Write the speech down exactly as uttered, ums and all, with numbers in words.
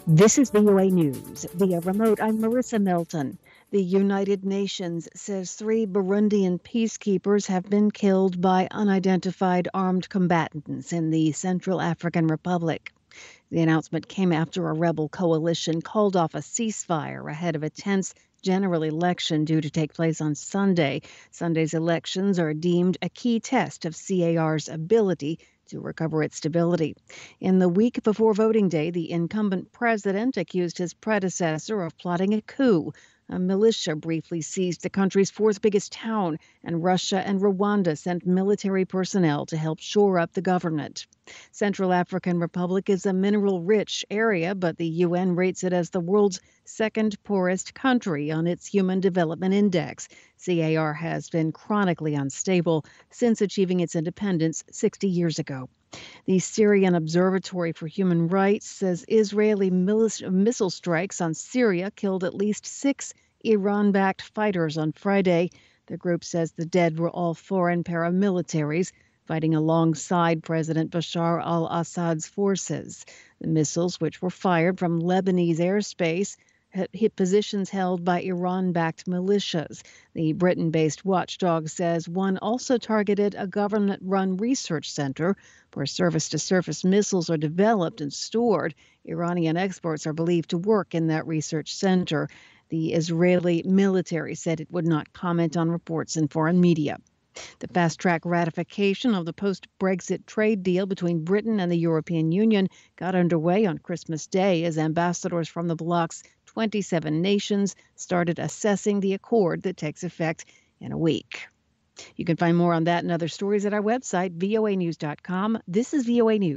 This is V O A News. Via remote, I'm Marissa Milton. The United Nations says three Burundian peacekeepers have been killed by unidentified armed combatants in the Central African Republic. The announcement came after a rebel coalition called off a ceasefire ahead of a tense general election due to take place on Sunday. Sunday's elections are deemed a key test of C A R's ability to recover its stability. In the week before voting day, the incumbent president accused his predecessor of plotting a coup. A militia briefly seized the country's fourth biggest town, and Russia and Rwanda sent military personnel to help shore up the government. Central African Republic is a mineral-rich area, but the U N rates it as the world's second poorest country on its Human Development Index. C A R has been chronically unstable since achieving its independence sixty years ago. The Syrian Observatory for Human Rights says Israeli missile strikes on Syria killed at least six Iran-backed fighters on Friday. The group says the dead were all foreign paramilitaries fighting alongside President Bashar al-Assad's forces. The missiles, which were fired from Lebanese airspace, hit positions held by Iran-backed militias. The Britain-based watchdog says one also targeted a government-run research center where surface-to-surface missiles are developed and stored. Iranian experts are believed to work in that research center. The Israeli military said it would not comment on reports in foreign media. The fast-track ratification of the post-Brexit trade deal between Britain and the European Union got underway on Christmas Day as ambassadors from the bloc's twenty-seven nations started assessing the accord that takes effect in a week. You can find more on that and other stories at our website, V O A news dot com. This is V O A News.